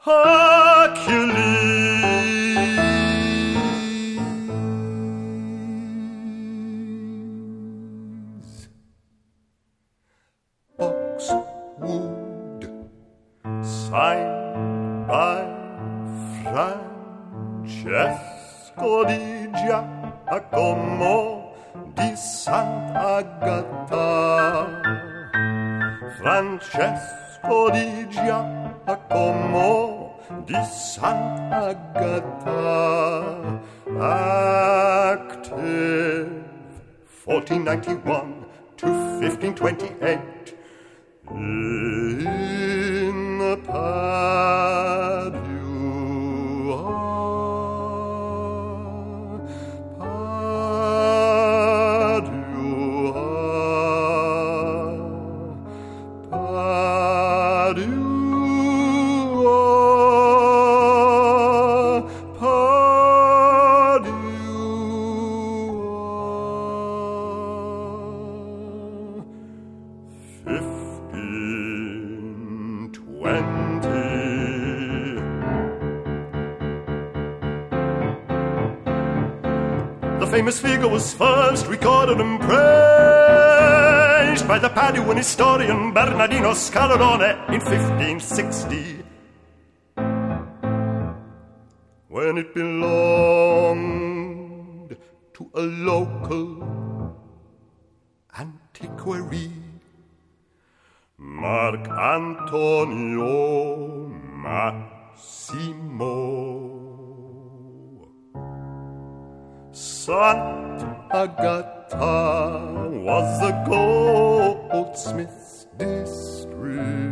Hercules. Boxwood, signed by Francesco di Giacomo di Sant'Agata. Francesco di Giacomo di Sant'Agata. Active 1491 to 1528 in Padua. The famous figure was first recorded and praised by the Paduan historian Bernardino Scalarone in 1560, when it belonged to a local antiquary, Marc Antonio Massimo. Sant'Agata was the goldsmith's district.